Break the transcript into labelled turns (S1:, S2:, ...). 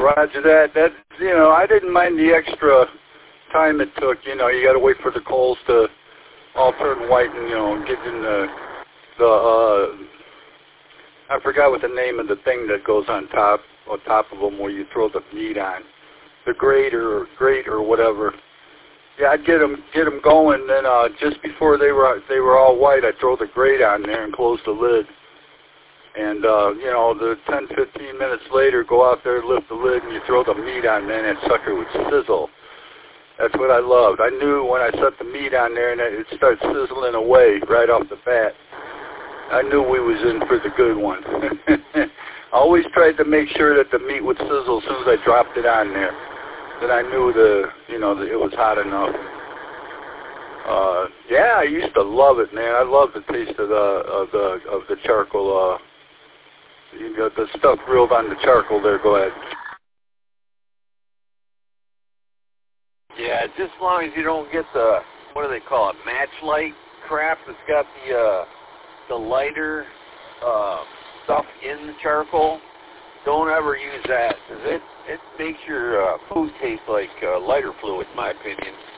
S1: roger that. That, you know, I didn't mind the extra time it took. You know, you got to wait for the coals to all turn white and, you know, get in I forgot what the name of the thing that goes on top of them where you throw the meat on. The grate or whatever. Yeah, I'd get them going. Then just before they were all white, I'd throw the grate on there and close the lid. And you know, the 10, 15 minutes later, go out there, lift the lid, and you throw the meat on there, and that sucker would sizzle. That's what I loved. I knew when I set the meat on there and it started sizzling away right off the bat, I knew we was in for the good one. I always tried to make sure that the meat would sizzle as soon as I dropped it on there. Then I knew that it was hot enough. Yeah, I used to love it, man. I love the taste of the charcoal. You got the stuff grilled on the charcoal there. Go ahead.
S2: Yeah, just as long as you don't get the, what do they call it, match light crap that's got the lighter stuff in the charcoal. Don't ever use that, because it makes your food taste like lighter fluid, in my opinion.